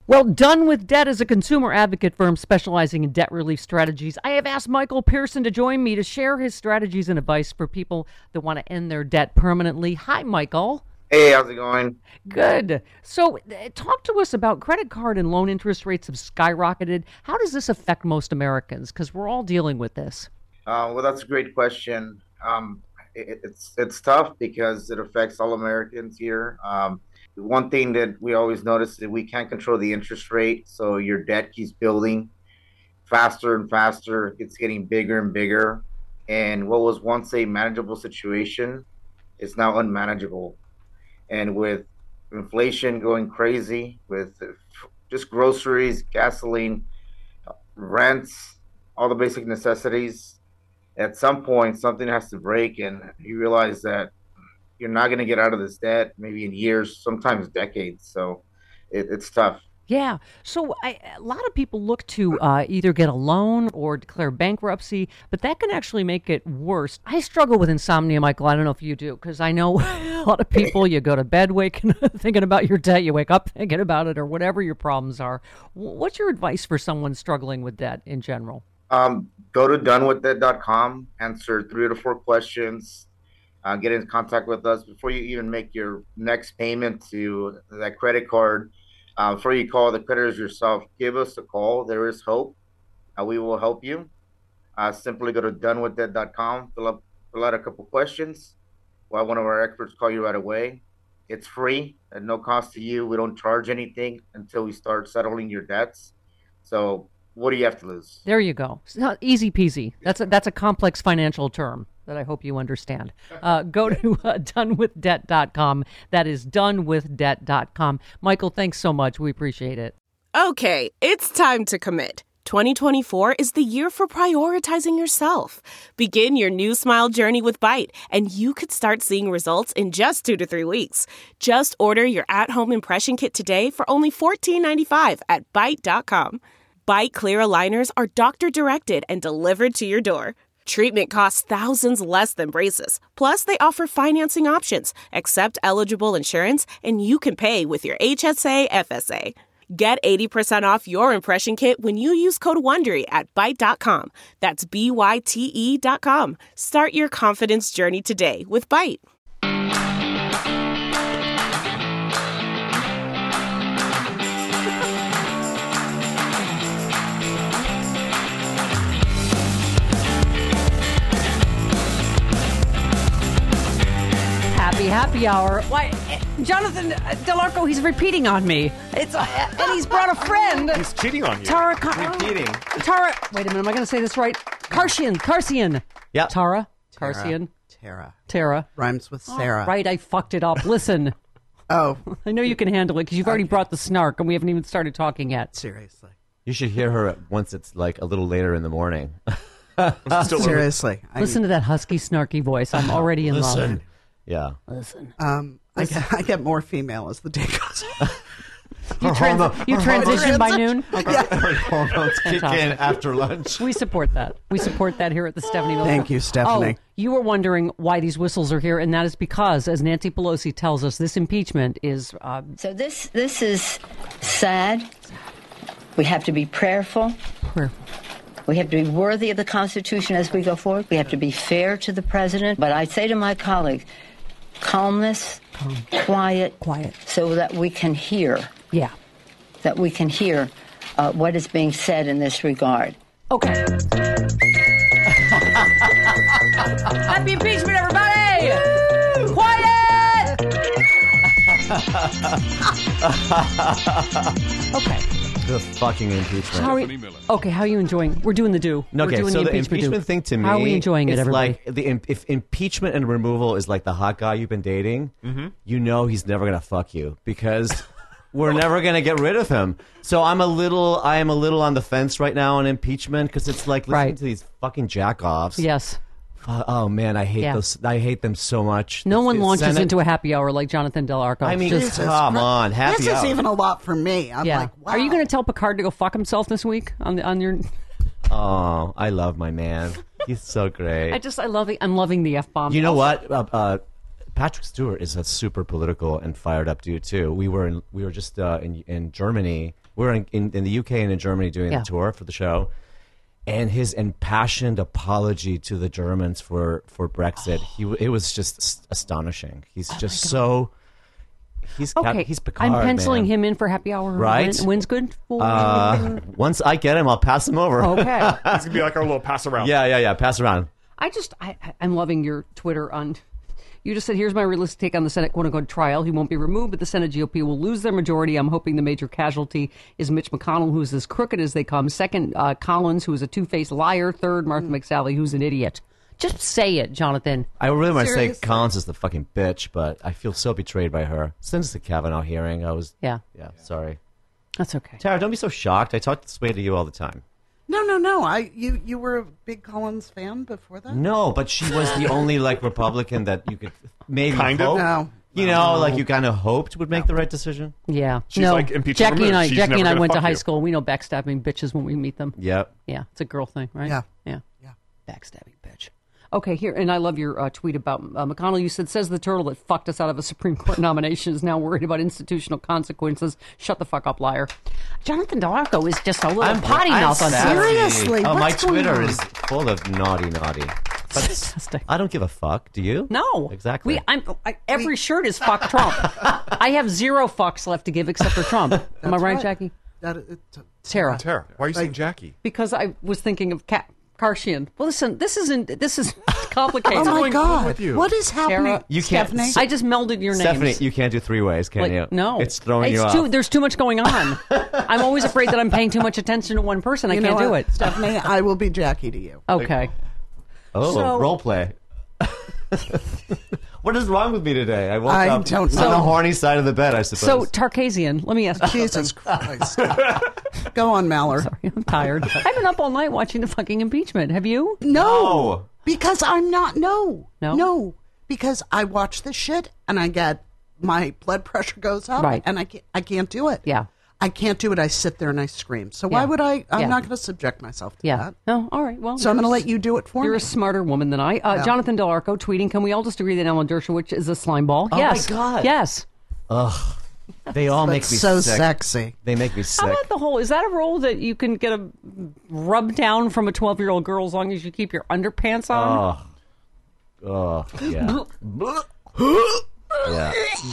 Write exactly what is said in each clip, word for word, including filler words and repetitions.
Well, Done with Debt is a consumer advocate firm specializing in debt relief strategies. I have asked Michael Pearson to join me to share his strategies and advice for people that want to end their debt permanently. Hi, Michael. Hey, how's it going? Good. So uh, talk to us about credit card and loan interest rates have skyrocketed. How does this affect most Americans? Because we're all dealing with this. Uh, well, that's a great question. Um, it, it's it's tough because it affects all Americans here. Um, one thing that we always notice is that we can't control the interest rate, so your debt keeps building faster and faster. It's getting bigger and bigger, and what was once a manageable situation is now unmanageable. And with inflation going crazy, with just groceries, gasoline, rents, all the basic necessities, at some point something has to break, and you realize that you're not going to get out of this debt maybe in years, sometimes decades. So it, it's tough. Yeah. So I, a lot of people look to uh, either get a loan or declare bankruptcy, but that can actually make it worse. I struggle with insomnia, Michael. I don't know if you do, because I know a lot of people, you go to bed waking, thinking about your debt, you wake up thinking about it, or whatever your problems are. What's your advice for someone struggling with debt in general? Um, go to done with debt dot com, answer three to four questions. Uh, get in contact with us before you even make your next payment to that credit card. Uh, before you call the creditors yourself, give us a call. There is hope. Uh, we will help you. Uh, simply go to done with debt dot com, fill up, fill out a couple questions. We'll have one of our experts call you right away. It's free at no cost to you. We don't charge anything until we start settling your debts. So what do you have to lose? There you go. It's not easy peasy. That's a, that's a complex financial term that I hope you understand. Uh, go to uh, done with debt dot com. That is done with debt dot com. Michael, thanks so much. We appreciate it. Okay, it's time to commit. twenty twenty-four is the year for prioritizing yourself. Begin your new smile journey with Byte, and you could start seeing results in just two to three weeks. Just order your at-home impression kit today for only fourteen ninety-five at byte dot com. Byte clear aligners are doctor-directed and delivered to your door. Treatment costs thousands less than braces. Plus, they offer financing options, accept eligible insurance, and you can pay with your H S A F S A. Get eighty percent off your impression kit when you use code WONDERY at byte dot com. That's B Y T E dot com. Start your confidence journey today with Byte. Happy happy hour. Why, Jonathan Delarco, he's repeating on me. It's uh, and he's brought a friend. He's cheating on you. Tara, Car- repeating. Tara. Wait a minute. Am I going to say this right? Karsian. Karsian. Yeah. Tara. Karsian. Tara. Tara. Rhymes with Sarah. Oh, right. I fucked it up. Listen. Oh. I know you can handle it because you've already brought the snark and we haven't even started talking yet. Seriously. You should hear her once it's like a little later in the morning. Seriously. Listen to that husky, snarky voice. I'm already in Listen. love. Yeah. Listen. Um, I get, I get more female as the day goes on. You, trans- you transition by noon? Okay. Her hormones kick in after lunch. We support that. We support that here at the Stephanie Miller. Thank you, Stephanie. Oh, you were wondering why these whistles are here, and that is because, as Nancy Pelosi tells us, this impeachment is... Uh, so this this is sad. We have to be prayerful. Prayerful. We have to be worthy of the Constitution as we go forward. We have to be fair to the president. But I say to my colleagues, calmness, Calm. quiet, quiet, so that we can hear. Yeah. That we can hear uh, what is being said in this regard. Okay. Happy impeachment, everybody! Woo! Quiet! Okay. The fucking impeachment. How are we, okay, how are you enjoying? We're doing the do. Okay, We're doing so the the impeachment, impeachment do. thing to me, how are we enjoying it, it's everybody? like the if impeachment and removal is like the hot guy you've been dating, mm-hmm. you know he's never gonna fuck you because we're never gonna get rid of him. So I'm a little, I am a little on the fence right now on impeachment because it's like listening right. to these fucking jackoffs. Yes. Oh man, I hate yeah. those. I hate them so much. No the, one the launches Senate. into a happy hour like Jonathan Delarco. I mean, Just, come on, happy This hour. is even a lot for me. I'm yeah. like, wow. Are you going to tell Picard to go fuck himself this week on the, on your? Oh, I love my man. He's so great. I just I love it. I'm loving the F bomb. You know what? Uh, uh, Patrick Stewart is a super political and fired up dude too. We were in, we were just uh, in in Germany we're in, in, in the U K and in Germany doing Yeah. the tour for the show. And his impassioned apology to the Germans for, for Brexit, he it was just ast- astonishing. He's just so he's got, Okay, he's Picard, I'm penciling man. him in for happy hour. Right. When, when's good for? Uh, once I get him, I'll pass him over. okay. It's gonna be like our little pass around. Yeah, yeah, yeah. Pass around. I just, I, I- I'm loving your Twitter on. You just said, here's my realistic take on the Senate quote-unquote trial. He won't be removed, but the Senate G O P will lose their majority. I'm hoping the major casualty is Mitch McConnell, who is as crooked as they come. Second, uh, Collins, who is a two-faced liar. Third, Martha McSally, who's an idiot. Just say it, Jonathan. I really want to say Seriously? Collins is the fucking bitch, but I feel so betrayed by her. Since the Kavanaugh hearing, I was... Yeah, Yeah, sorry. that's okay. Tara, don't be so shocked. I talk this way to you all the time. No, no, no. I you you were a big Collins fan before that? No, but she was the only, like, Republican that you could maybe Kind of? hope. No. You No, know, no. like you kind of hoped would make the right decision. Yeah. She's no, like impeachable Jackie and removed. I, She's Jackie never and I gonna went to fuck high you. school. We know backstabbing bitches when we meet them. Yep. Yeah, it's a girl thing, right? Yeah. Yeah. Yeah. Backstabbing bitch. Okay, here, and I love your uh, tweet about uh, McConnell. You said, says the turtle that fucked us out of a Supreme Court nomination is now worried about institutional consequences. Shut the fuck up, liar. Jonathan Delarco is just a little potty mouth on sassy. Seriously, Oh, my what's going Twitter on? is full of naughty, naughty. But Disgusting. I don't give a fuck. Do you? No, Exactly. We, I'm, I, every shirt is fuck Trump. I have zero fucks left to give except for Trump. Am I That's right, Jackie? That, it, Tara. Tara, why are you saying Jackie? Because I was thinking of Kat Karshian. Well, listen, this isn't. This is complicated. oh my going on God! with you? What is happening? Tara, You can't- Stephanie? I just melded your names. Stephanie, you can't do three ways, can Like, you? no, It's throwing it's you too, off. There's too much going on. I'm always afraid that I'm paying too much attention to one person. I You can't know do what, it. Stephanie, I will be Jackie to you. Okay. Oh, So- role play. What is wrong with me today? I woke I up don't on know. the horny side of the bed, I suppose. So Tarkasian, let me ask you. Jesus Christ! Go on, Mallory. Sorry, I'm tired. I've been up all night watching the fucking impeachment. Have you? No, No. because I'm not. No, No? no, because I watch this shit and I get my blood pressure goes up, Right. and I can't. I can't do it. Yeah. I can't do it. I sit there and I scream. So Yeah. why would I? I'm Yeah. not going to subject myself to Yeah. that. No. All right. Well. So I'm going to you're- let you do it for You're me. a smarter woman than I. Uh, Yeah. Jonathan Delarco tweeting. Can we all just agree that Alan Dershowitz is a slime ball? Oh, my yes. God. Yes. they all make That's me so sick. sexy. They make me How sick. about the whole? Is that a role that you can get a rub down from a twelve-year-old girl as long as you keep your underpants on? Oh. Oh, yeah. yeah.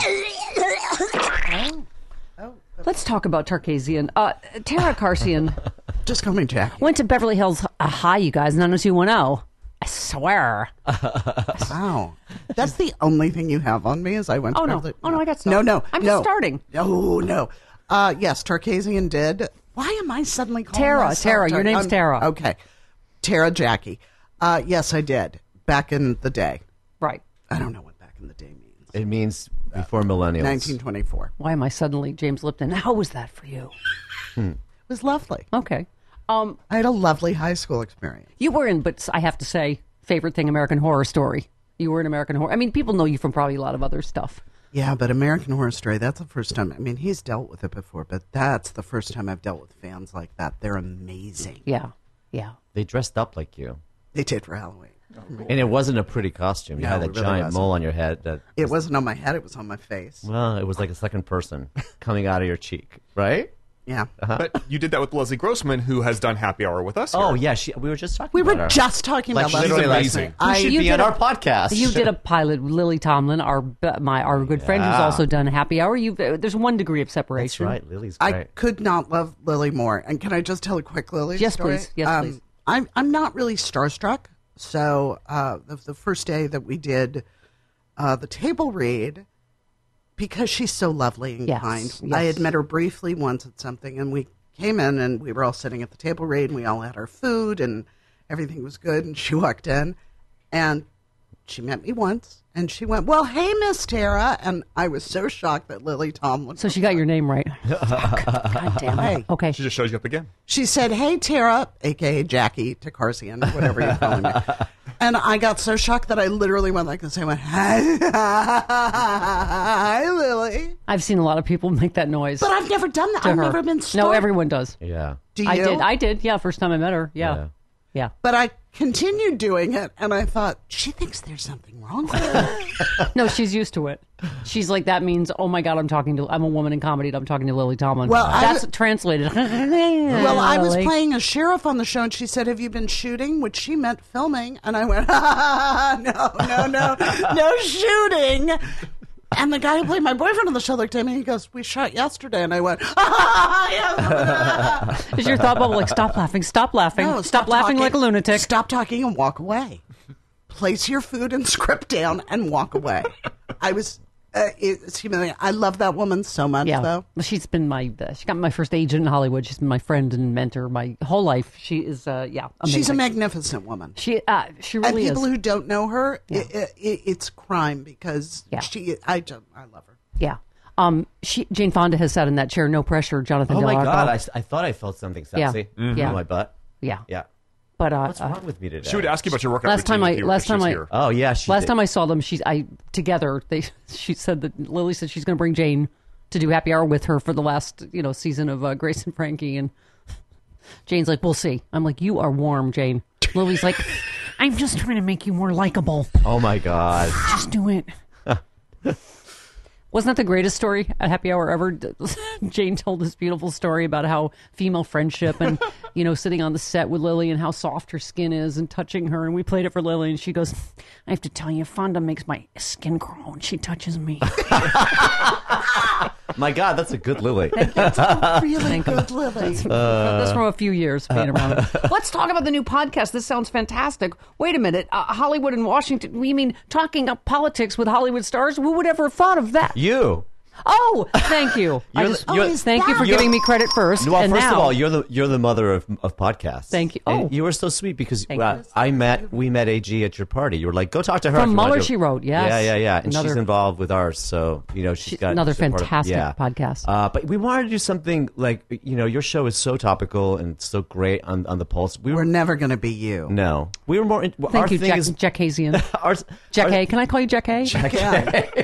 Let's talk about Tarkasian. Uh, Tara Karsian Just call me Jackie. went to Beverly Hills uh, High, you guys, nine oh two one oh. I swear. Wow, that's the only thing you have on me. Is I went. To Oh, no. Beverly- Oh, no, I got stuff. No, no, I'm no. just starting. No, no. Uh, yes, Tarkasian did. Why am I suddenly calling Tara, myself Tara, your Tar- name's um, Tara. Okay, Tara Jackie. Uh, yes, I did back in the day. Right. I don't know what back in the day means. It means before millennials. nineteen twenty-four. Why am I suddenly James Lipton? How was that for you? It was lovely. Okay. Um, I had a lovely high school experience. you were in, but I have to say, favorite thing, American Horror Story. You were in American Horror. I mean, people know you from probably a lot of other stuff. Yeah, but American Horror Story, that's the first time. I mean, he's dealt with it before, but that's the first time I've dealt with fans like that. They're amazing. Yeah. Yeah. They dressed up like you. They did for Halloween. And it wasn't a pretty costume. You No, had it that really giant wasn't. mole on your head. That It wasn't on my head, it was on my face. well, it was like a second person coming out of your cheek, right? Yeah. But you did that with Leslie Grossman, who has done Happy Hour with us. Oh here. yeah, she, we were just talking. We about were her. just talking like about Leslie literally like, amazing. who I- should You be did on a- our podcast. You did a pilot with Lily Tomlin, our my our good friend, who's Yeah. also done Happy Hour. You there's one degree of That's separation. right. Lily's great. I could not love Lily more. And can I just tell a quick Lily Yes, story? please. Yes, Um, please. I'm I'm not really starstruck. So uh, the, the first day that we did uh, the table read, because she's so lovely and Yes, kind, yes. I had met her briefly once at something, and we came in and we were all sitting at the table read, and we all had our food, and everything was good. And she walked in, and she met me once, and she went, "Well, hey, Miss Tara," and I was so shocked that Lily Tomlin. So she got your name right. Fuck. God damn it. Hey. Okay. She just shows you up again. She said, "Hey, Tara," a k a. Jackie Takarsian, whatever you're calling me. And I got so shocked that I literally went like this. I went, "Hi, hi, Lily." I've seen a lot of people make that noise. But I've never done that. to I've her. never been No, starstruck. everyone does. yeah. Do you? I did. I did. Yeah, first time I met her. Yeah. Yeah. Yeah. But I continued doing it, and I thought, she thinks there's something wrong with her. No, she's used to it. She's like, that means, oh my God, I'm talking to, I'm a woman in comedy, and I'm talking to Lily Tomlin. Well, I That's w- translated. Well, I was Lily. playing a sheriff on the show, and she said, have you been shooting? Which she meant filming. And I went, ah, no, no, no, no shooting. And the guy who played my boyfriend on the show looked at me and he goes, we shot yesterday. And I went, ah, yes. Is your thought bubble like, stop laughing, stop laughing, No, stop, laughing talking. like a lunatic? Stop talking and walk away. Place your food and script down and walk away. I was, uh, it's humiliating. I love that woman so much, Yeah, though. well, she's been my, uh, she got my first agent in Hollywood. She's been my friend and mentor my whole life. She is, uh, yeah, amazing. She's a magnificent woman. She, uh, she And really people is. who don't know her, Yeah. it, it, it's crime because Yeah. she. I don't. I love her. Yeah. Um, she, Jane Fonda has sat in that chair, no pressure, Jonathan Oh Del my Arco. God, I, I thought I felt something sexy Yeah. Yeah. on my butt. Yeah. Yeah. But, uh, What's uh, wrong with me today? She would ask you about your workout last time routine I, if you- last if time she's I, here. Oh, yeah. She last did. time I saw them, she's, I, together, they, she said that, Lily said she's going to bring Jane to do happy hour with her for the last, you know, season of uh, Grace and Frankie. And Jane's like, we'll see. I'm like, you are warm, Jane. Lily's like, I'm just trying to make you more likable. Oh, my God. Just do it. Wasn't that the greatest story at happy hour ever? Jane told this beautiful story about how female friendship and, you know, sitting on the set with Lily and how soft her skin is and touching her. And we played it for Lily and she goes, I have to tell you, Fonda makes my skin crawl when she touches me. My God, that's a good Lily. Really good, Lily. That's from a few years being around. Let's talk about the new podcast. This sounds fantastic. Wait a minute. Uh, Hollywood and Washington. We mean talking up politics with Hollywood stars? Who would ever have thought of that? You. Oh, thank you. I You're just, the- you're- oh, thank you for you're- giving me credit first. Well, and first now, of all, you're the you're the mother of, of podcasts. Thank you. And Oh. you were so sweet because Thank uh, you. I met we met A G at your party. You were like, go talk to her. From if you want Mueller, to." She Wrote, yes. Yeah, yeah, yeah. And Another- she's involved with ours, so you know she's She's got another she's a part of- fantastic yeah. podcast. Uh, but we wanted to do something like you know your show is so topical and so great on on the pulse. We We're were never going to be you. no, we were more. In, our Thank you, thing Jack, is Jack Hazian. ours, Jack ours- Hay. Can I call you Jack Hay? Yeah.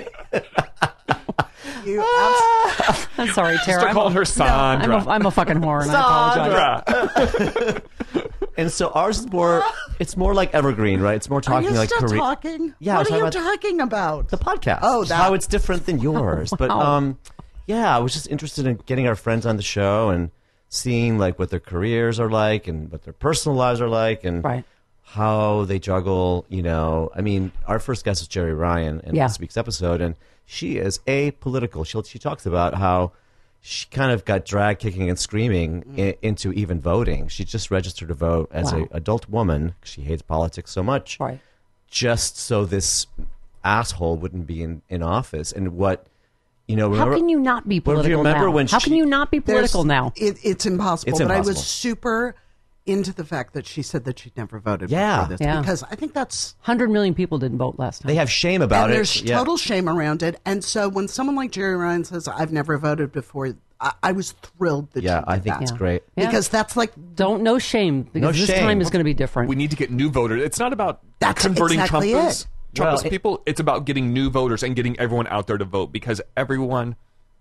You abs- I'm sorry, Tara. Start I'm calling a, her I'm Sandra. a, I'm a fucking whore, and I apologize. Sandra. And so ours is more. It's more like evergreen, right? It's more Are talking you like still career. talking? Yeah, I was What are you talking talking about? the podcast. Oh, that- how it's different than yours. But Wow. um, yeah, I was just interested in getting our friends on the show and seeing like what their careers are like and what their personal lives are like and Right. how they juggle. You know, I mean, our first guest is Jerry Ryan in Yeah. this week's episode, and she is apolitical. She she talks about how she kind of got dragged kicking and screaming I- into even voting. She just registered to vote as Wow. an adult woman. She hates politics so much Right. just so this asshole wouldn't be in, in office. And what, you know, How remember, can you not be Well, do you political remember now? when How she- can you not be There's- political now? It, it's impossible. It's but I impossible. was super into the fact that she said that she'd never voted Yeah. for this Yeah. because I think that's one hundred million people didn't vote last time. they have shame about and it. there's Yeah. total shame around it. And so when someone like Jerry Ryan says, I've never voted before, I, I was thrilled that Yeah, she did I think that. it's great. Yeah. Because that's like, Don't no shame because No this shame. time is going to be different. We need to get new voters. It's not about That's converting exactly Trumpers, it. Trumpist Well, it- people. It's about getting new voters and getting everyone out there to vote because everyone,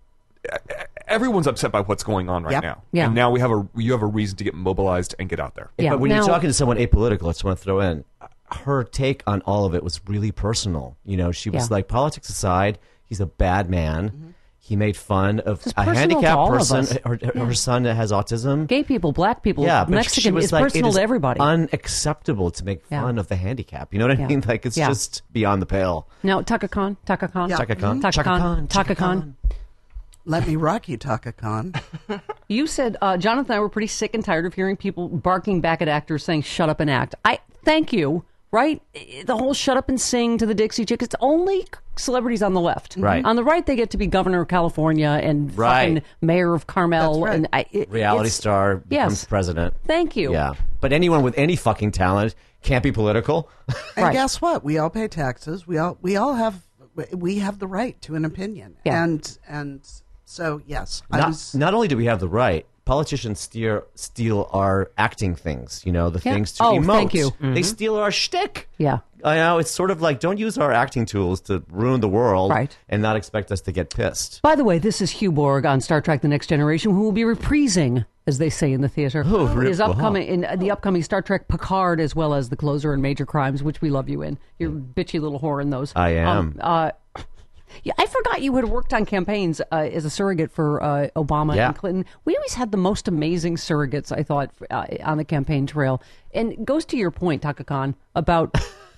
everyone's upset by what's going on right Yep. now. Yeah. And now we have a you have a reason to get mobilized and get out there. Yeah. But when Now- you're talking to someone apolitical, I just want to throw in her take on all of it was really personal. You know, she was Yeah. like, politics aside, he's a bad man. Mm-hmm. He made fun of This is a personal to handicapped all of person. us. Her, her, her son has autism. Gay people, black people, Yeah, but she Mexican. was It's like, personal it is to everybody. unacceptable to make Yeah. fun of the handicap. You know what I Yeah. mean? Like, it's Yeah. just beyond the pale. Now, Taka Khan, Taka Khan, Yeah. Chaka Khan. Taka Chaka Khan, Khan. Taka Chaka Khan. let me rock you, Taka Khan. You said uh, Jonathan and I were pretty sick and tired of hearing people barking back at actors saying "shut up and act." I thank you. Right, the whole "shut up and sing" to the Dixie Chicks. It's only celebrities on the left. Right. On the right, they get to be governor of California and Right. fucking mayor of Carmel. That's right. And I, it, Reality it's- star becomes Yes. president. Thank you. Yeah. But anyone with any fucking talent can't be political. And Right. guess what? We all pay taxes. We all we all have we have the right to an opinion. Yeah. And and so yes, I not, was not only do we have the right, politicians steer, steal our acting things, you know, the Yeah. things to Oh, emote. thank you. They steal our shtick. Yeah. I know, it's sort of like, don't use our acting tools to ruin the world Right. and not expect us to get pissed. By the way, this is Hugh Borg on Star Trek: The Next Generation, who will be reprising as they say in the theater, Oh, rip- is upcoming in uh, the upcoming Star Trek Picard, as well as The Closer and Major Crimes, which we love you in. You're a bitchy little whore in those. I am. Um, uh, yeah, I forgot you had worked on campaigns uh, as a surrogate for uh, Obama Yeah. and Clinton. We always had the most amazing surrogates, I thought, uh, on the campaign trail. And it goes to your point, Taka Khan, about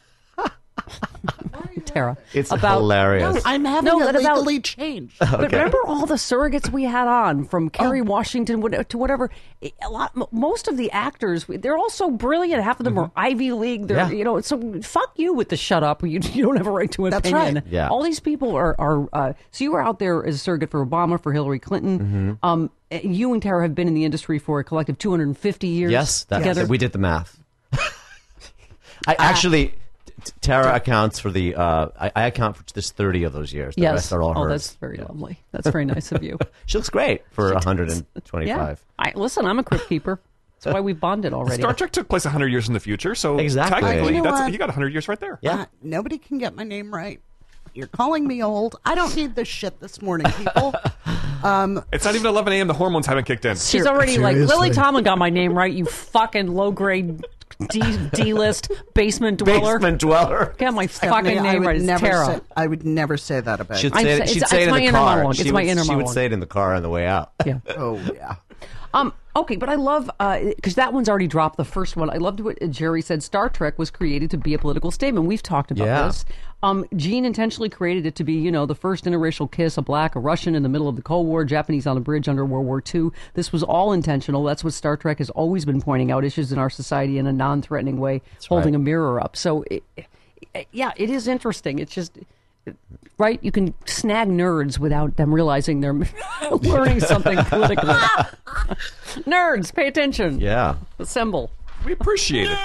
Tara. It's about, hilarious. No, I'm having No, it but about- legally changed. But remember all the surrogates we had on, from Kerry Washington what- to whatever. A lot, m- most of the actors, they're all so brilliant. Half of them are Ivy League. They're, Yeah. you know, so fuck you with the shut up. You, you don't have a right to an That's opinion. right. Yeah. All these people are, are uh, so you were out there as a surrogate for Obama, for Hillary Clinton. Um, you and Tara have been in the industry for a collective two hundred fifty years Yes, that's together. we did the math. I actually, t- Tara accounts for the. Uh, I, I account for just thirty of those years. The Yes. rest are all oh, hers. that's very lovely. That's very nice of you. She looks great for one hundred Yeah. twenty-five. I, listen, I'm a crypt keeper. That's why we've bonded already. Star Trek took place one hundred years in the future, so Exactly. technically, You know that's what? you got one hundred years right there. Yeah. Uh, nobody can get my name right. You're calling me old. I don't need this shit this morning, people. Um, It's not even eleven a.m. The hormones haven't kicked in. She's already like, Lily Tomlin got my name right, you fucking low grade D D list basement dweller. Basement dweller. Got my Stephanie, fucking I name would right. It's never Tara. say, I would never say that about She'd you. I'm say, sa- it, she'd it's- say it's it my in the inner car. monologue. She It's would, my inner she would monologue. say it in the car on the way out. Yeah. Oh, yeah. Um. Okay, but I love because that one's already dropped. The first one, I loved what Jerry said. Star Trek was created to be a political statement. We've talked about Yeah. this. Um, Gene intentionally created it to be, you know, the first interracial kiss, a black, a Russian in the middle of the Cold War, Japanese on a bridge under World War Two. This was all intentional. That's what Star Trek has always been pointing out: issues in our society in a non-threatening way, holding right. a mirror up. So, it, it, yeah, it is interesting. It's just. Right? You can snag nerds without them realizing they're learning something politically. Nerds, pay attention. Yeah. Assemble. We appreciate it,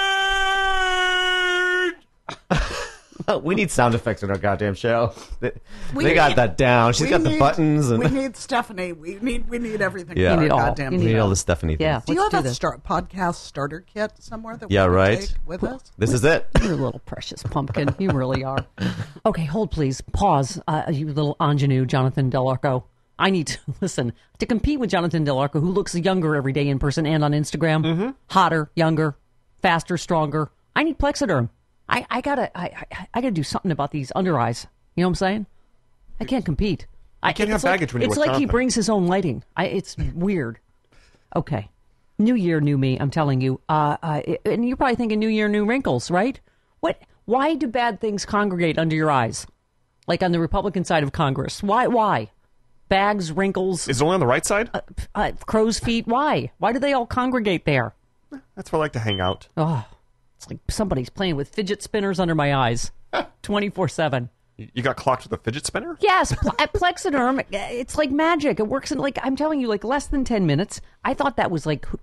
though. Oh, we need sound effects in our goddamn show. They, We they got need- that down. She's we got the need- buttons and we need Stephanie. We need we need everything. Yeah. for You need our all. goddamn You we need need all. all the Stephanie Yeah. things. Do you Let's have do a this. star- podcast starter kit somewhere that we Yeah, can right. take with us? This is it. You're a little precious pumpkin. You really are. Okay, hold please. Pause. Uh, you little ingenue, Jonathan Del Arco. I need to listen to compete with Jonathan Del Arco, who looks younger every day in person and on Instagram. Mm-hmm. Hotter, younger, faster, stronger. I need Plexiderm. I, I gotta I, I I gotta do something about these under eyes. You know what I'm saying? I can't compete. I can't have it's like- baggage when you're It's with like he Jonathan. brings his own lighting. I, it's weird. Okay. New year, new me. I'm telling you. Uh, uh, and you're probably thinking new year, new wrinkles, right? What? Why do bad things congregate under your eyes? Like on the Republican side of Congress. Why? Why? Bags, wrinkles, Is it only on the right side? uh, crow's feet. Why? Why do they all congregate there? That's where I like to hang out. Oh, it's like somebody's playing with fidget spinners under my eyes, twenty-four seven. You you got clocked with a fidget spinner? Yes, pl- at Plexiderm, it's like magic. It works in like I'm telling you, like less than ten minutes. I thought that was like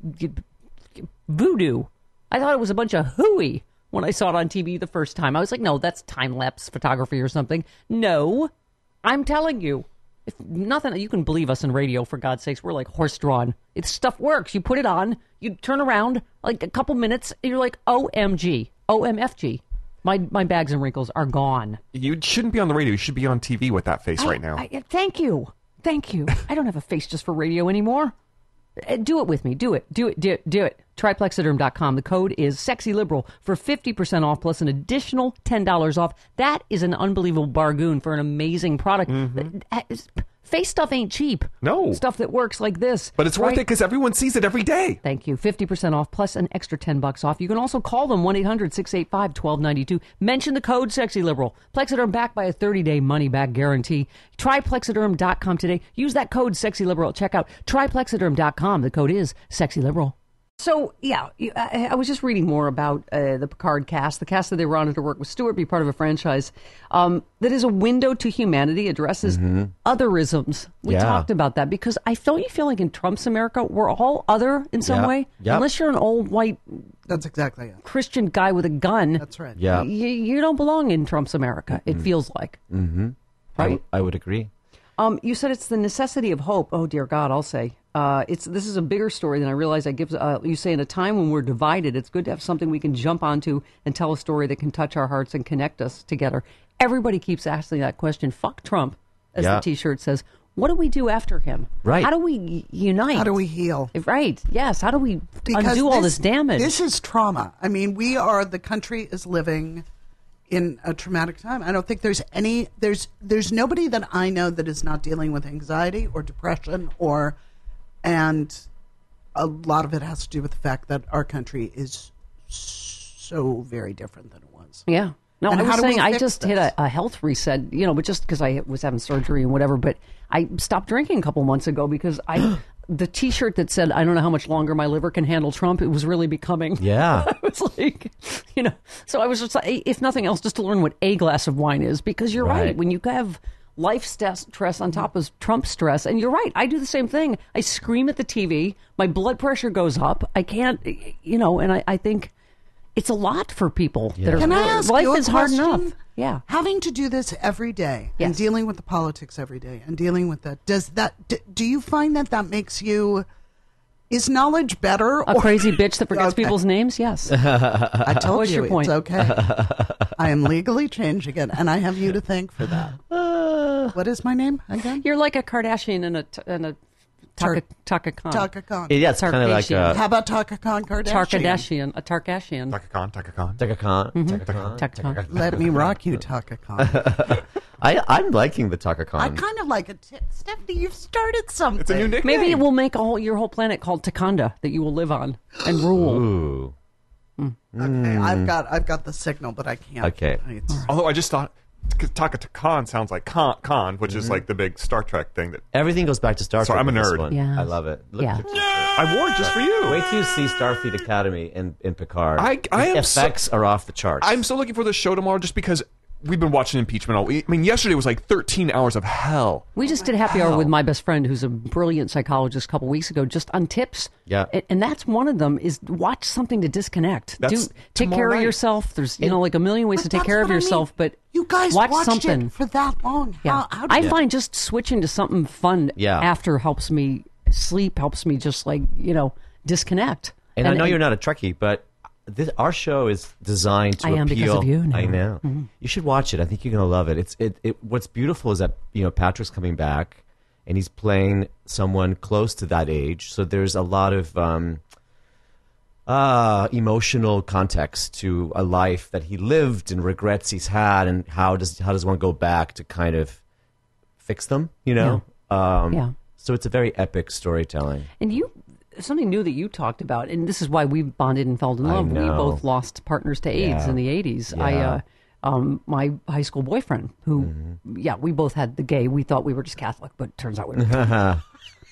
voodoo. I thought it was a bunch of hooey when I saw it on T V the first time. I was like, no, that's time lapse photography or something. No, I'm telling you, if nothing, you can believe us in radio. For God's sakes, we're like horse drawn. It's stuff works. You put it on, you turn around like a couple minutes, and you're like, O M G, O M F G. My my bags and wrinkles are gone. You shouldn't be on the radio. You should be on T V with that face I- right now. I, thank you. Thank you. I don't have a face just for radio anymore. Uh, Do it with me. Do it. Do it. Do it. Do it. try plexiderm dot com. The code is SEXYLIBERAL for fifty percent off plus an additional ten dollars off. That is an unbelievable bargain for an amazing product. Uh, uh, Face stuff ain't cheap. No. Stuff that works like this. but it's worth right? it because everyone sees it every day. Thank you. fifty percent off plus an extra ten bucks off. You can also call them one eight hundred six eight five one two nine two. Mention the code SEXYLIBERAL. Plexiderm backed by a thirty-day money-back guarantee. Try plexiderm dot com today. Use that code SEXYLIBERAL at checkout. Try plexiderm dot com. The code is SEXYLIBERAL. So, yeah, you- I, I was just reading more about uh, the Picard cast, the cast that they were honored to work with Stewart, be part of a franchise um, that is a window to humanity, addresses otherisms. We Yeah. talked about that because I don't you feel like in Trump's America, we're all other in some Yeah. way? Yep. Unless you're an old white That's exactly it. Christian guy with a gun, That's right. Yeah. you, you don't belong in Trump's America, it feels like. I, Right? I would agree. Um, you said it's the necessity of hope. Oh dear God, I'll say uh, it's this is a bigger story than I realize. I give uh, you say in a time when we're divided, it's good to have something we can jump onto and tell a story that can touch our hearts and connect us together. Everybody keeps asking that question. Fuck Trump, as Yeah. the T-shirt says. what do we do after him? Right. How do we unite? How do we heal? Right. Yes. How do we undo all this damage? This is trauma. I mean, we are, the country is living in a traumatic time. I don't think there's any, there's, there's nobody that I know that is not dealing with anxiety or depression or, and a lot of it has to do with the fact that our country is so very different than it was. Yeah. No, And I how was do we saying I fix just this? hit a, a health reset, you know, but just because I was having surgery and whatever, but I stopped drinking a couple months ago because I, the T-shirt that said, I don't know how much longer my liver can handle Trump, it was really becoming. Yeah. I was like, you know, so I was just like, if nothing else, just to learn what a glass of wine is, because you're right. Right. When you have life stress stress on top of Trump stress, and you're right, I do the same thing. I scream at the T V, my blood pressure goes up. I can't, you know, and I, I think it's a lot for people that are, Can I ask life you a is hard question? enough. Yeah. Having to do this every day and Yes. dealing with the politics every day and dealing with that, does that, d- do you find that that makes you, is knowledge better? A or- crazy bitch that forgets Okay. people's names? Yes. I told What's you your point? it's okay. I am legally changing it, and I have you to thank for that. What is my name again? You're like a Kardashian and a, t- and a Taka, Taka Khan. Taka Khan. Yeah, it's kind of like Tarkashian. a How about Taka Khan Kardashian? Tarkadashian. A Tarkashian. Taka Khan, Taka Khan. Taka Khan. Mm-hmm. Taka Khan. Taka Khan. Let me rock you, Taka Khan. I, I'm liking the Taka Khan. I kind of like it. Stephanie, you've started something. It's a new nickname. Maybe it will make a whole, your whole planet called Takanda that you will live on and rule. Ooh. Okay, I've got I've got the signal, but I can't. Okay. It's- Although I just thought, because Taka Khan sounds like Khan, Khan which is like the big Star Trek thing that Everything goes back to Star So Trek. I'm a with this nerd. one. Yeah. I love it. Look Yeah. at the- I wore it just for you. Wait till you see Starfleet Academy in, in Picard. I- I the am so- effects are off the charts. I'm so looking for the show tomorrow just because we've been watching impeachment all week. I mean, yesterday was like thirteen hours of hell. We just did happy hour with my best friend, who's a brilliant psychologist, a couple weeks ago, just on tips. Yeah. and, and that's one of them: is watch something to disconnect. That's Do take tomorrow care of night. yourself. There's you know like a million ways But to take that's care of what I mean. yourself, but you guys watch watched something it for that long. Yeah, How, how do I you- find just switching to something fun Yeah. after helps me sleep. Helps me just like you know disconnect. and, I know you're not a Trekkie, but this, our show is designed to I am appeal. because of you now. I know. You should watch it. I think you're going to love it. It's it, it. What's beautiful is that you know Patrick's coming back, and he's playing someone close to that age. So there's a lot of um, uh, emotional context to a life that he lived and regrets he's had, and how does how does one go back to kind of fix them? You know. Um, Yeah. So it's a very epic storytelling. And you, something new that you talked about, and this is why we bonded and fell in I love. We know. both lost partners to AIDS Yeah. in the eighties. I, Yeah. uh, um, my high school boyfriend, who, Mm-hmm. yeah, we both had the gay. We thought we were just Catholic, but turns out we were.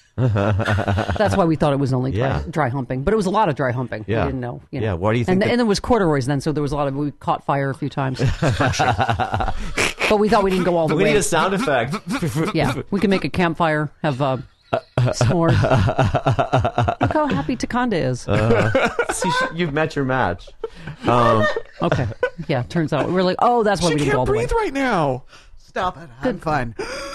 That's why we thought it was only dry, Yeah. dry humping, but it was a lot of dry humping. Yeah. We didn't know. You know. Yeah, what do you think And, that- and there was corduroys then, so there was a lot of. We caught fire a few times, but we thought we didn't go all the We way. need a sound effect. Yeah, we can make a campfire, have uh, s'mores. Look how happy Takanda is. See, you've met your match. Um, Okay, yeah, turns out we're like, oh, that's why She we didn't go all can't the way. breathe right now. Stop it. I'm fine.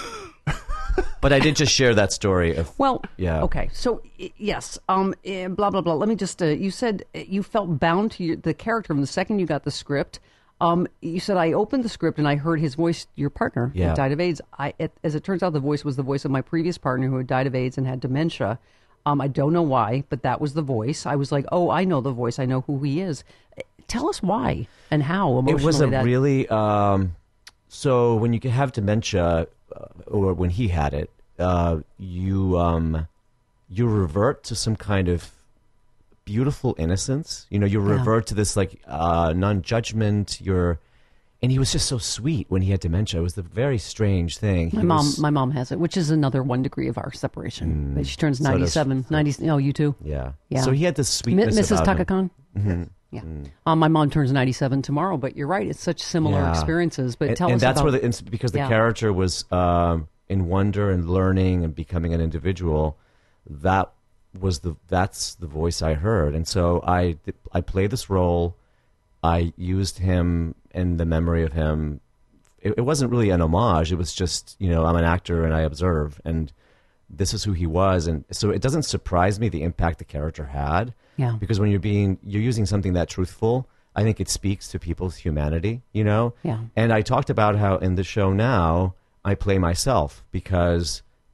but I did just share that story of Well, Yeah. okay, so i- yes, um, eh, blah blah blah. Let me just. Uh, you said uh, you felt bound to your, the character from the second you got the script. Um, you said I opened the script and I heard his voice, your partner, who Yeah. died of AIDS. I, it, as it turns out, the voice was the voice of my previous partner who had died of AIDS and had dementia. Um, I don't know why, but that was the voice. I was like, oh, I know the voice. I know who he is. Eh, Tell us why and how emotionally it was a that. really um, so when you have dementia uh, or when he had it, uh, you um, you revert to some kind of beautiful innocence. You know, you revert to this like uh, non-judgment. You're, and he was just so sweet when he had dementia. It was a very strange thing. My He mom, was- my mom has it, which is another one degree of our separation. Mm. She turns So does- ninety-seven. ninety. No, you too. yeah. Yeah. So he had this Mi- sweetness Missus about him. Takakan. Mm-hmm. Yeah. Um, my mom turns ninety-seven tomorrow, but you're right. It's such similar Yeah. experiences. But and, tell and us that's about. where the ins- because the Yeah. character was um, in wonder and learning and becoming an individual. That was the that's the voice I heard, and so I I played this role. I used him and the memory of him. It, it wasn't really an homage. It was just you know I'm an actor and I observe, and this is who he was, and so it doesn't surprise me the impact the character had. Yeah. Because when you're being you're using something that truthful, I think it speaks to people's humanity, you know? Yeah. And I talked about how in the show now I play myself because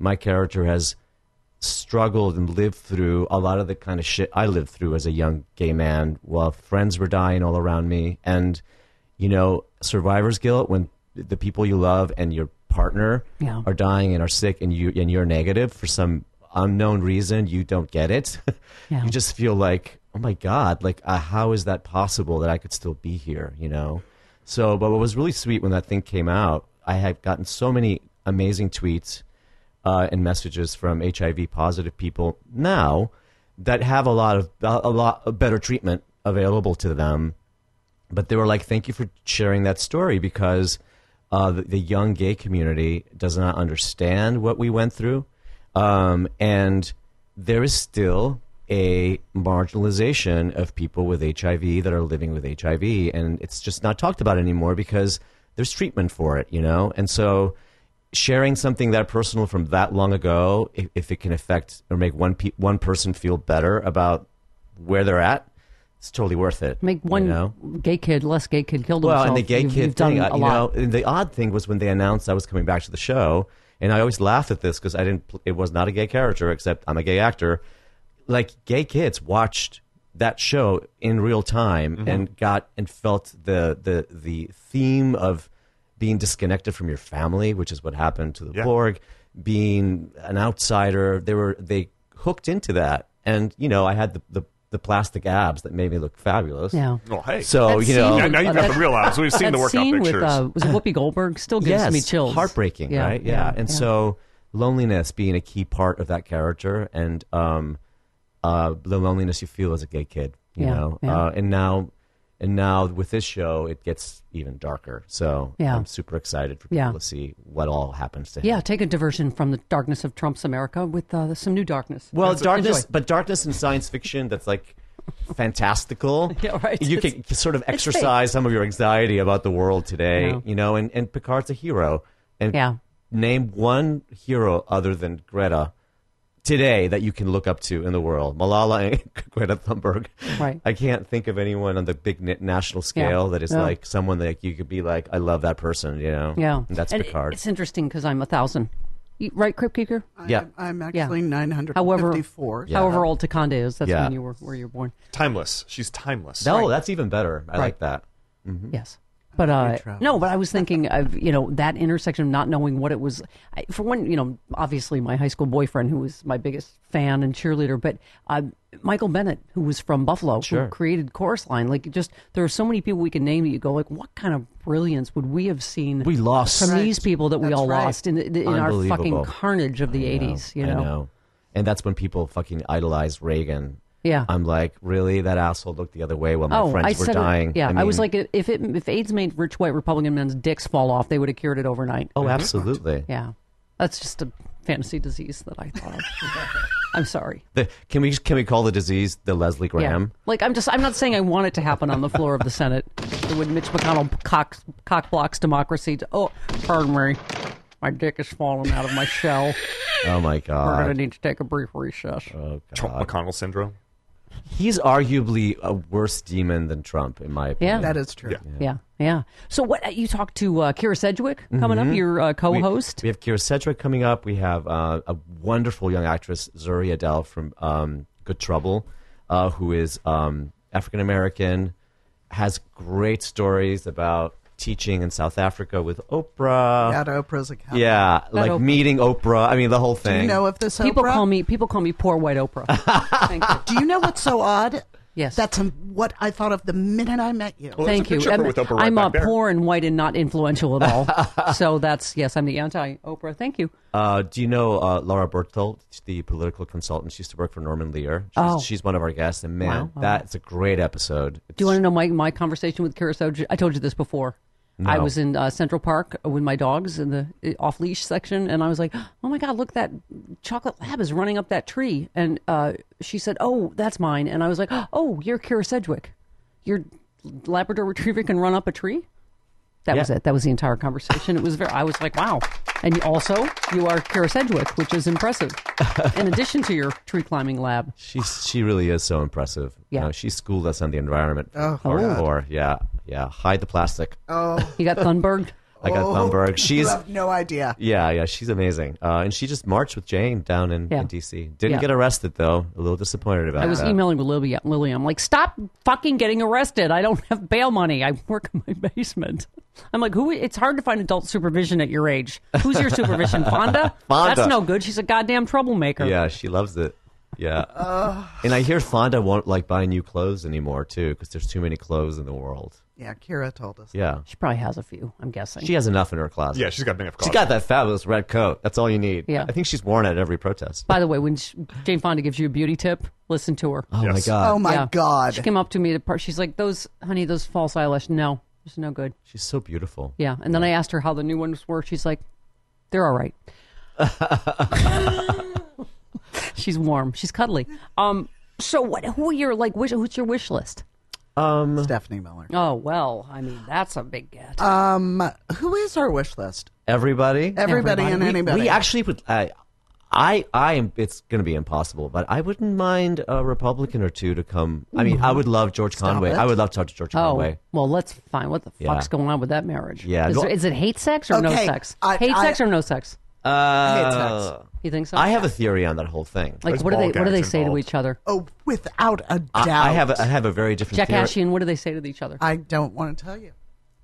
my character has struggled and lived through a lot of the kind of shit I lived through as a young gay man while friends were dying all around me. And, you know, survivor's guilt, when the people you love and your partner Yeah. are dying and are sick and, you, and you're negative for some unknown reason, you don't get it. Yeah. You just feel like, oh my God, like, uh, how is that possible that I could still be here, you know? So, but what was really sweet when that thing came out, I had gotten so many amazing tweets uh, and messages from H I V positive people now that have a lot of a lot of better treatment available to them. But they were like, "Thank you for sharing that story," because uh, the, the young gay community does not understand what we went through, um, and there is still a marginalization of people with H I V that are living with H I V, and it's just not talked about anymore because there's treatment for it, you know? And so sharing something that personal from that long ago, if, if it can affect or make one pe- one person feel better about where they're at, it's totally worth it. Make one you know? gay kid, less gay kid killed Well, himself. and the gay You've- kid you've done thing, a uh, you lot. know, and the odd thing was when they announced I was coming back to the show, and I always laughed at this because I didn't, pl- it was not a gay character, except I'm a gay actor. Like, gay kids watched that show in real time Mm-hmm. and got and felt the the the theme of being disconnected from your family, which is what happened to the Yeah. Borg, being an outsider. They were they hooked into that, and you know, I had the the, the plastic abs that made me look fabulous. Yeah. Oh, hey. So That you know, scene now, with- now you've got that- the real abs. We've seen that the workout scene pictures. with uh, was it Whoopi Goldberg still gives yes, me chills. heartbreaking, Yeah, right? Yeah, and so loneliness being a key part of that character, and um, uh, the loneliness you feel as a gay kid, you Yeah, know, yeah. Uh, and now, and now with this show, it gets even darker. So Yeah. I'm super excited for people Yeah. to see what all happens to him. Yeah, take a diversion from the darkness of Trump's America with uh, some new darkness. Well, Enjoy. darkness, but darkness in science fiction that's like fantastical. Yeah, right. You It's- can sort of it's fake. exercise some of your anxiety about the world today, Yeah. you know, and, and Picard's a hero. And Yeah. name one hero other than Greta today that you can look up to in the world. Malala and Greta Thunberg. Right. I can't think of anyone on the big na- national scale Yeah. that is Yeah. like someone that you could be like, I love that person, you know? Yeah, And that's and Picard. It's interesting because I'm a thousand, You- right, Crypt Keeper? Yeah. I'm Yeah. actually nine hundred However, fifty-four. Yeah. however old Takanda is, that's Yeah. when you were where you were born. Timeless. She's timeless. no, that's even better. I Right. like that. Yes. But uh, travel. no, but I was thinking of, you know, that intersection of not knowing what it was. I, for one, you know, obviously my high school boyfriend, who was my biggest fan and cheerleader, but uh, Michael Bennett, who was from Buffalo, Sure. who created Chorus Line. Like, just there are so many people we can name that you go, like, what kind of brilliance would we have seen We lost. from Right. these people that we That's all right. lost in, in our fucking Unbelievable. carnage of the eighties, you know? I know. And that's when people fucking idolize Reagan. Yeah. I'm like, really? That asshole looked the other way while my Oh, friends I were said dying. It, yeah, I, mean, was like, if it if AIDS made rich white Republican men's dicks fall off, they would have cured it overnight. oh, absolutely. Yeah, that's just a fantasy disease that I thought of. I'm sorry. The, can we can we call the disease the Leslie Graham? Yeah. Like, I'm just, I'm not saying I want it to happen on the floor of the Senate. When Mitch McConnell cock, cock blocks democracy. To, oh, pardon me. My dick is falling out of my shell. Oh my We're going to God. need to take a brief recess. Oh Trump God. McConnell syndrome. He's arguably a worse demon than Trump, in my opinion. That is true. Yeah. Yeah, yeah. So what, you talked to uh, Kira Sedgwick coming up, your uh, We- co-host? We, have Kira Sedgwick coming up. We have uh, a wonderful young actress, Zuri Adele from um, Good Trouble, uh, who is um, African American, has great stories about teaching in South Africa with Oprah. At Oprah's account. Yeah, like Oprah. meeting Oprah. I mean, the whole Do thing. you know of this People Oprah? call me, people call me poor white Oprah. Thank you. Do you know what's so odd? Yes. That's um, what I thought of the minute I met you. Well, Thank there's you. a picture of her I'm, with Oprah right I'm uh, back there. poor and white and not influential at all. So that's, yes, I'm the anti-Oprah. Thank you. Uh, do you know uh, Laura Berthold, the political consultant? She used to work for Norman Lear. She's, Oh. she's one of our guests, and man, Wow. that's a great episode. Do you want to know my, my conversation with Kira Sedgwick? I told you this before. I No. was in uh, Central Park with my dogs in the uh, off-leash section, and I was like, oh, my God, look, that chocolate lab is running up that tree. And uh, she said, oh, that's mine. And I was like, oh, you're Kira Sedgwick. Your Labrador Retriever can run up a tree? That was Yeah. it. That was the entire conversation. It was very, I was like, wow. And also, you are Kira Sedgwick, which is impressive. In addition to your tree climbing lab. She's she really is so impressive. You Yeah. know, she schooled us on the environment. Oh, for God. hardcore. Yeah, yeah. Hide the plastic. Oh, You got Thunberg? Greta Oh, Thunberg. She's you have no idea. yeah, yeah, she's amazing. Uh, and she just marched with Jane down in, Yeah. in D C. Didn't Yeah. get arrested though. A little disappointed about I was that. emailing with Lily, Lily. I'm like, stop fucking getting arrested. I don't have bail money. I work in my basement. I'm like, who? It's hard to find adult supervision at your age. Who's your supervision? Fonda? Fonda. That's no good. She's a goddamn troublemaker. Yeah, she loves it. Yeah. And I hear Fonda won't like buy new clothes anymore too because there's too many clothes in the world. Yeah, Kira told us. Yeah. She probably has a few, I'm guessing. She has enough in her closet. Yeah, she's got big enough. She's got that fabulous red coat. That's all you need. Yeah. I think she's worn it at every protest. By the way, when she, Jane Fonda gives you a beauty tip, listen to her. Oh Yes. my god. Oh my Yeah. God. She came up to me at the part. She's like, those, honey, those false eyelash, no, it's no good. She's so beautiful. Yeah. And then I asked her how the new ones were. She's like, they're all right. She's warm. She's cuddly. Um. So what? Who are your like? Wish, who's your wish list? Um Stephanie Miller. Oh well, I mean that's a big get. Um, who is our wish list? everybody. Everybody, and we, anybody. we actually would uh, I I am it's going to be impossible, but I wouldn't mind a Republican or two to come. I mean, I would love George Stop Conway. it. I would love to talk to George oh Conway. well, let's find what the Yeah. fuck's going on with that marriage. Yeah, is, go- there, is it hate sex or no Okay, sex? I- hate I- sex or no sex? Uh, You think so? I have a theory on that whole thing. like There's what do they ball what do they gags say to involved. each other? Oh, without a I, doubt. I have a, I have a very different Jack theory. Ashian, what do they say to each other? I don't want to tell you.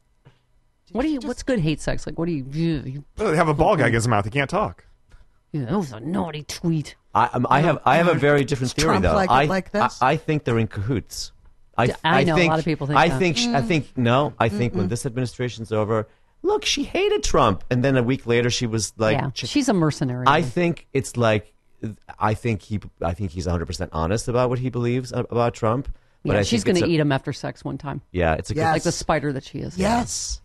What do you? What's good hate sex? Like what do you? You, you, Oh, they have a ball gag in his mouth. He can't talk. you that was a naughty tweet. I, um, I have I have a very different Does theory Trump though. like it I, like this? I I think they're in cahoots. I, I know, a think, lot of people think I that. think sh- I think no. I think when this administration's over, look, she hated Trump, and then a week later she was like, yeah, ch- she's a mercenary. I think it's like I think he I think he's one hundred percent honest about what he believes a- about Trump. But yeah, I she's going going to eat him after sex one time, Yeah, it's a Yes. like the spider that she is. Yes.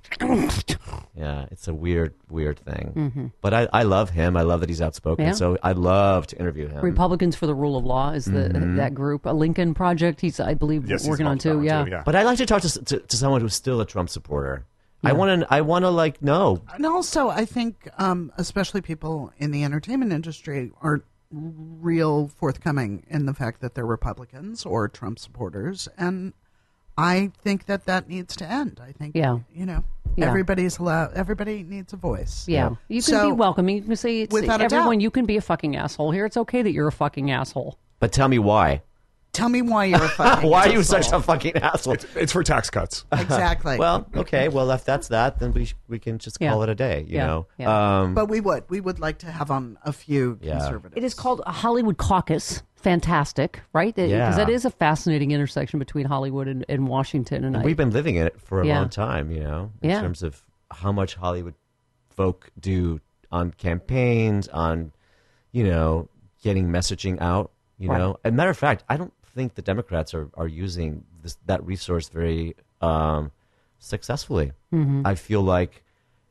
yeah, it's a weird weird thing. But I, I love him. I love that he's outspoken. Yeah. So I'd love to interview him. Republicans for the Rule of Law is the Mm-hmm. that group. A Lincoln Project. He's I believe Yes, he's working on involved with too. that Yeah. one, yeah. But I like to talk to, to to someone who's still a Trump supporter. I want to I want to like know. And also, I think, um, especially people in the entertainment industry aren't real forthcoming in the fact that they're Republicans or Trump supporters. And I think that that needs to end. I think, Yeah. you know, Yeah. everybody's allowed, everybody needs a voice. Yeah, you can So, be welcoming. You can say it's without a everyone. doubt. You can be a fucking asshole here. It's okay that you're a fucking asshole. But tell me why. Tell me why you're a fucking Why are you asshole. such a fucking asshole? It's, it's for tax cuts. Exactly. Well, okay. Well, if that's that, then we sh- we can just Yeah. call it a day. You Yeah. know. Yeah. Um, but we would. We would like to have on a few Yeah. conservatives. It is called a Hollywood Caucus. Fantastic, right? Because Yeah. that is a fascinating intersection between Hollywood and, and Washington. And I, We've been living in it for a Yeah. long time. You know, in Yeah. terms of how much Hollywood folk do on campaigns, on you know, getting messaging out. You Right. know, as a matter of fact, I don't think the Democrats are are using this, that resource very um, successfully. Mm-hmm. I feel like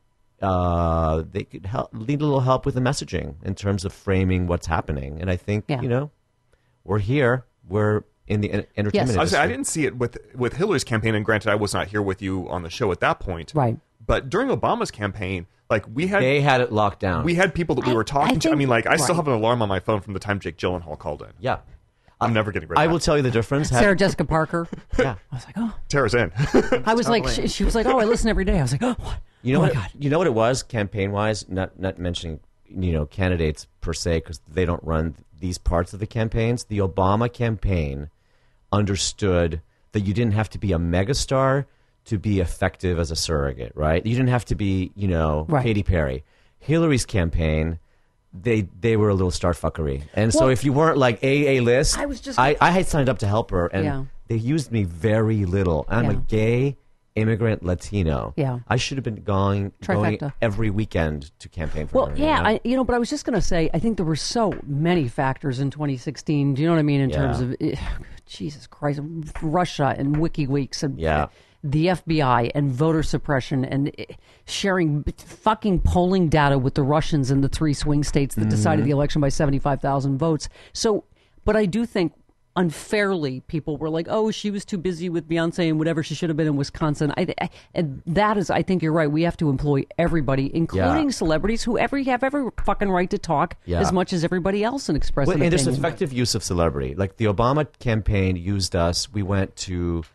uh, they could help, need a little help with the messaging in terms of framing what's happening. And I think Yeah. you know, we're here. We're in the en- entertainment Yes. I, was, industry. I didn't see it with with Hillary's campaign, and granted, I was not here with you on the show at that point. Right. But during Obama's campaign, like we had They had it locked down. we had people that we I- were talking I to. I think- mean, like I still right. have an alarm on my phone from the time Jake Gyllenhaal called in. yeah. I'm never getting rid of I that. will tell you the difference. Sarah Jessica Parker. Yeah. I was like, oh. Tara's in. I was like, she, she was like, oh, I listen every day. I was like, oh, what? You know oh what? my God. You know what it was campaign wise. Not not mentioning you know candidates per se because they don't run these parts of the campaigns. The Obama campaign understood that you didn't have to be a megastar to be effective as a surrogate, right? You didn't have to be you know Right. Katy Perry. Hillary's campaign. They they were a little star fuckery, and so Well, if you weren't like A A list, I was just- I, I had signed up to help her, and Yeah. they used me very little. I'm a Yeah. gay immigrant Latino. Yeah. I should have been going going Trifecta. every weekend to campaign for Well, her. you yeah, know? I, you know, but I was just going to say, I think there were so many factors in twenty sixteen. Do you know what I mean? In Yeah. terms of, eh, Jesus Christ, Russia and WikiLeaks and Yeah. the F B I and voter suppression and eh, sharing fucking polling data with the Russians in the three swing states that Mm-hmm. decided the election by seventy-five thousand votes. So, but I do think unfairly people were like, oh, she was too busy with Beyonce and whatever, she should have been in Wisconsin. I, I, and that is, I think you're right. We have to employ everybody, including Yeah. celebrities who every have every fucking right to talk Yeah. as much as everybody else and express Well, an and there's opinion. effective use of celebrity. Like the Obama campaign used us. We went to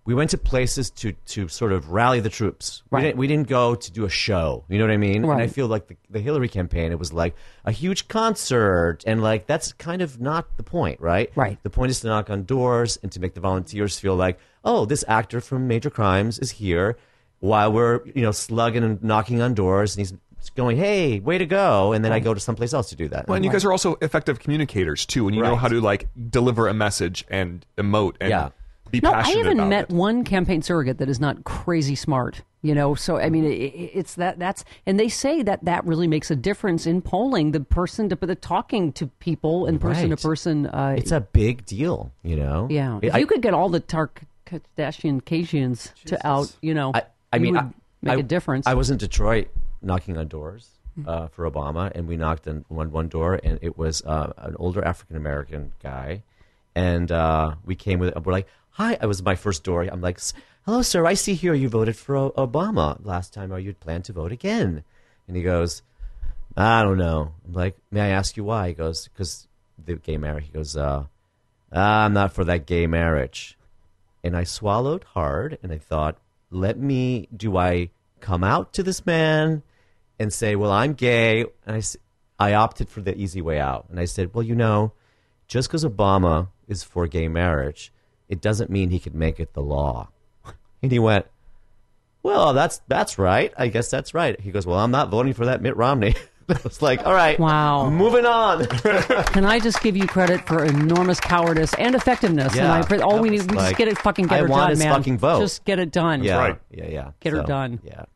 we went to places to to sort of rally the troops. Right. We didn't we didn't go to do a show. You know what I mean? Right. And I feel like the, the Hillary campaign, it was like a huge concert, and like that's kind of not the point, right? Right. The point is to knock on doors and to make the volunteers feel like, oh, this actor from Major Crimes is here while we're, you know, slugging and knocking on doors, and he's going, hey, way to go, and then I go to someplace else to do that. Well, and you guys are also effective communicators too, and you know Right. how to like deliver a message and emote and Yeah. be No, I passionate haven't about met it. one campaign surrogate that is not crazy smart. You know, so I mean, it, it's that that's and they say that that really makes a difference in polling. The person to the talking to people and person Right. to person. Uh, It's a big deal, you know? yeah. It- If I- you could get all the Kardashian Cajans to out, you know, I, I you mean, would I, make I- a difference. I was in Detroit knocking on doors uh, for Obama, and we knocked on one, one door, and it was uh, an older African American guy, and uh, we came with. We're like, "Hi!" It was my first door. I'm like, "Hello, sir. I see here you voted for o- Obama last time. Are you plan to vote again?" And he goes, "I don't know." I'm like, "May I ask you why?" He goes, "Because the gay marriage." He goes, uh, "I'm not for that gay marriage." And I swallowed hard, and I thought, let me, do I come out to this man and say, well, I'm gay? And I, s- I opted for the easy way out. And I said, well, you know, just because Obama is for gay marriage, it doesn't mean he could make it the law. And he went, well, that's that's right. I guess that's right. He goes, well, I'm not voting for that Mitt Romney. I was like, all right, Wow. moving on. Can I just give you credit for enormous cowardice and effectiveness? Yeah, and I, all that we was need, we just like- get it, fucking get I her want done, his man. fucking vote. Just get it done. Yeah, right. yeah, yeah. Get her So, done. Yeah.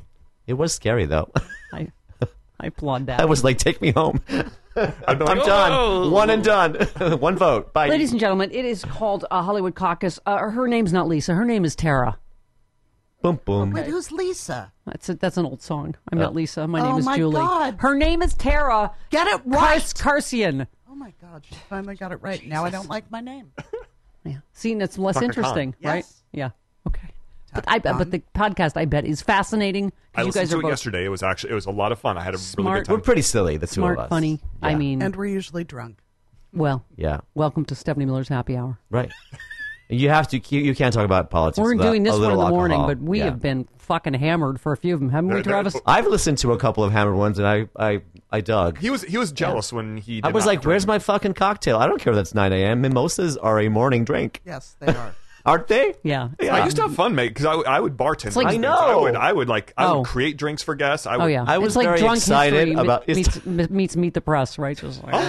It was scary, though. I, I applaud that. I was like, take me home. I'm, I'm done. One and done. One vote. Bye. Ladies and gentlemen, it is called uh, Hollywood Caucus. Uh, her name's not Lisa. Her name is Tara. Boom, boom. Wait, who's Lisa? That's a, that's an old song. I'm not Lisa. My name Oh, is my Julie. God. Her name is Tara. Get it right. Kars- Karsian. Oh my God, she finally got it right. Now I don't like my name. Yeah. See, that's less Tucker interesting, Khan. right? Yes. Yeah. Okay. But Tucker I bet, but the podcast I bet is fascinating. 'cause I you listened guys to are it both yesterday. It was actually it was a lot of fun. I had a really Smart. good time. We're pretty silly, the two smart, of us. funny. I Yeah. mean, And we're usually drunk. well, Yeah, welcome to Stephanie Miller's Happy Hour. right. You have to. You, you can't talk about politics. We're without doing this a one in little the morning, alcohol. but we Yeah. have been fucking hammered for a few of them, haven't we, They're- they're- Travis? I've listened to a couple of hammered ones, and I, I, I dug. He was he was jealous when he. Did I was not like, "Where's drink. my fucking cocktail? I don't care if that's nine a.m. Mimosas are a morning drink, Yes, they are. aren't they?" Yeah. Yeah. I used to have fun, mate, because I, would- I would bartend. like- for I things. know. I would I would like I Oh. would create drinks for guests. I would, Oh yeah, I was it's like very drunk excited history me- about- meets, meets meet the press, right? Just like,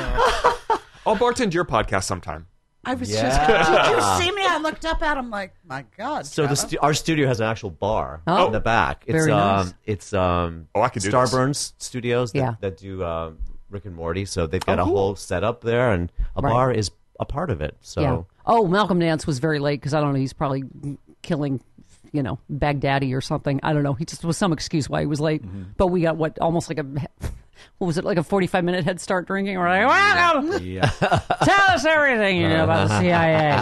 I'll bartend your podcast sometime. I was Yeah. just. Did you see me? I looked up at him like, my God. So the Travis. stu- our studio has an actual bar Oh. in the back. It's Very um nice. it's um Oh, I could do this. Starburns Studios that, Yeah. that do um, Rick and Morty. So they've got Oh, a cool. whole setup there, and a Right. bar is a part of it. So yeah. Oh, Malcolm Nance was very late because I don't know. He's probably killing, you know, Baghdadi or something. I don't know. He just was some excuse why he was late. Mm-hmm. But we got what almost like a. What was it, like a forty-five minute head start drinking? We're like, well, yeah. tell us everything you know about the C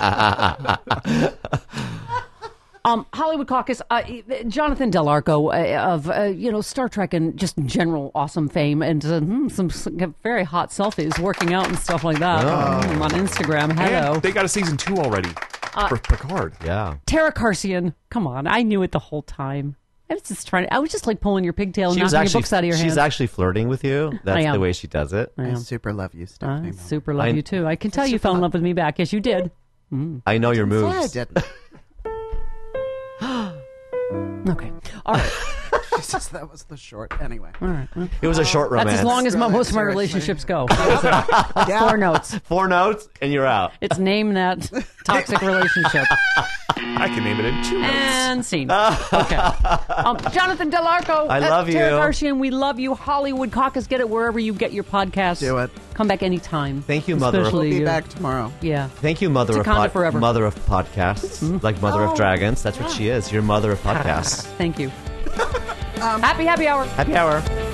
I A. um, Hollywood Caucus, uh, Jonathan Del Arco uh, of, uh, you know, Star Trek and just general awesome fame and uh, hmm, some, some very hot selfies working out and stuff like that mm, on Instagram. Hello. And they got a season two already Uh, for Picard. yeah. Tara Karsian, come on. I knew it the whole time. I was just trying to, I was just like pulling your pigtail and She was knocking actually your books out of your she's hands. actually flirting with you. That's am. the way she does it. I I am. super love you, I Stephanie. Miller. super love I- you too. I can tell you fell in love with me back. Yes, you did. I know your Say I moves. didn't. Okay. All right. Jesus, that was the short. Anyway. All right. Well, It was a short romance. that's as long as my, Really, most of my seriously. relationships go. Four notes. Four notes and you're out. It's name that toxic relationship. I can name it in two notes. And scene. Okay. Um, Jonathan Del Arco. I uh, love Tara you. Karsian, we love you. Hollywood Caucus, get it wherever you get your podcasts. Do it. Come back anytime. Thank you, Mother. Especially We'll be you. back tomorrow. Yeah. Thank you, mother of Wakanda pod- forever. mother of podcasts, like Mother Oh. of Dragons. That's what she is. You're mother of podcasts. Thank you. Happy happy hour. Happy hour.